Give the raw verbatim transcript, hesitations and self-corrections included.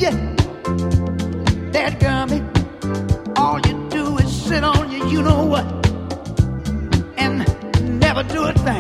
you, that gummy, all you do is sit on you, you know what, and never do a thing.